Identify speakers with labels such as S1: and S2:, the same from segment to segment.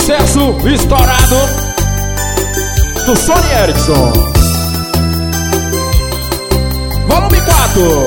S1: sucesso estourado do Sony Erickson. Volume 4.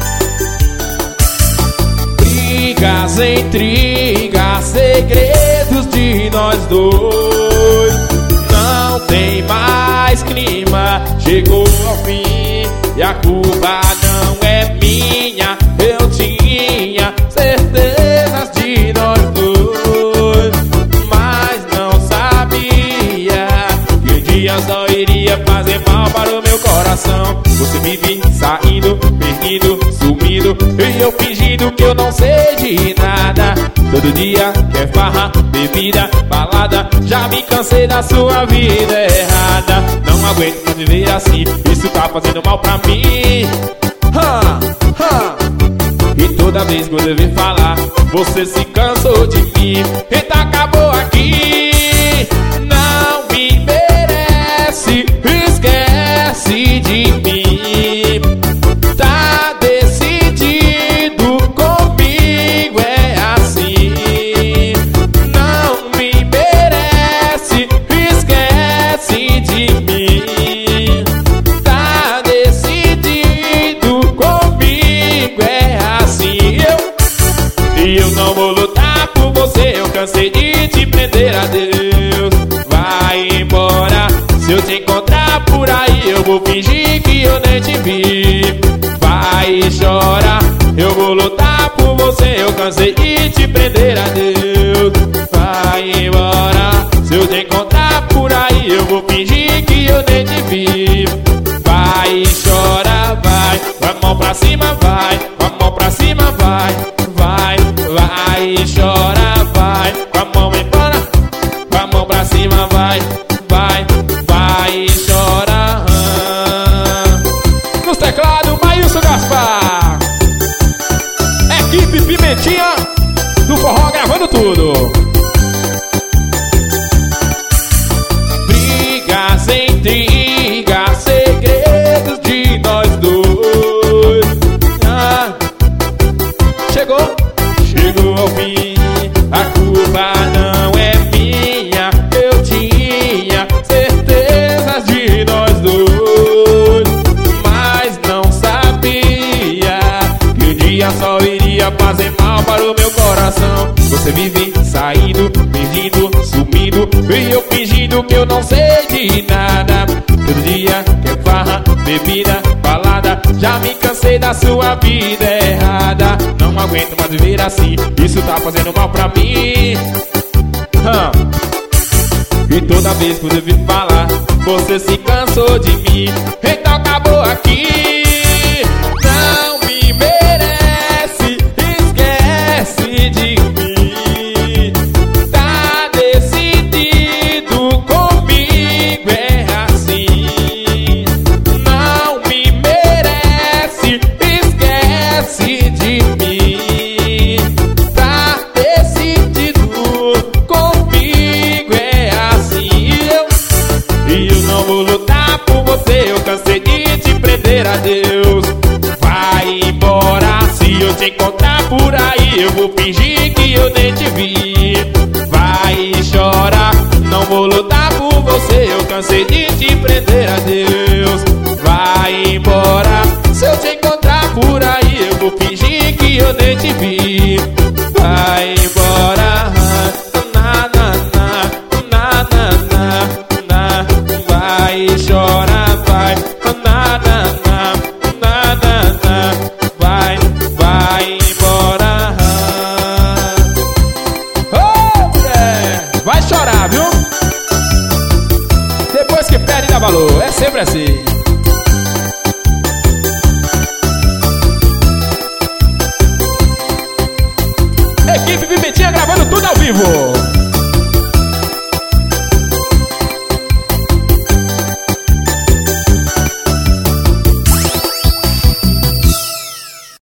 S1: Brigas, intrigas, segredos de nós dois. Não tem mais clima, chegou ao fim e a culpa não é minha. Eu tinha certezas de nós dois, mas não sabia que um dia só iria fazer mal para o meu coração. Você vive saindo, perdido, sumindo, e eu fingindo que eu não sei de nada. Todo dia quer farra, bebida, balada. Já me cansei da sua vida errada. Não aguento mais viver assim, isso tá fazendo mal pra mim. E toda vez quando eu vim falar, você se cansou de mim. Então acabou aqui, não me merece, esquece de mim. Tá decidido, comigo é assim. Não me merece, esquece de mim. Tá decidido, comigo é assim. Eu não vou lutar por você, eu cansei de te prender a Deus. Vai embora, se eu te encontrar por aí, eu vou fingir que eu nem te vi. Vai e chora, eu vou lutar por você, eu cansei de te prender a Deus. Vai embora, se eu te encontrar por aí, eu vou fingir que eu nem te vi. Vai e chora, vai, com a mão pra cima, vai, com a mão pra cima, vai, vai, vai e chora, vai, com a mão embora, com a mão pra cima, vai, vai, vai e chora. Nos teclados, Maílson Gaspar, equipe Pimentinha do forró gravando tudo. Brigas, intrigas, segredos de nós dois. Chegou ao fim, a culpa não é minha. Eu tinha certezas de nós dois, mas não sabia que um dia só iria fazer mal para o meu coração. Você vive saindo, perdido, sumindo, e eu fingindo que eu não sei de nada. Todo dia quer farra, bebida, balada. Já me cansei da sua vida errada. Não aguento mais viver assim, isso tá fazendo mal pra mim. E toda vez que eu vim falar, você se cansou de mim. Então acabou aqui, não me merece, esquece de mim. Tá decidido, comigo é assim. Não me merece, esquece de mim. Tá decidido, comigo é assim. E eu não vou lutar por você, eu cansei de te prender a Deus. Vai embora, se eu te encontrar por aí, eu vou fingir que eu nem te vi. Vai e chora, não vou lutar por você, eu cansei de te prender a Deus. Vai embora, se eu te encontrar por aí, eu vou fingir que eu nem te vi. Vai embora, na na na, na na na na. Vai e chora, vai, na na na, na na na. Vai, vai embora. Ô, mulher, vai chorar, viu? Depois que perde dá valor, é sempre assim.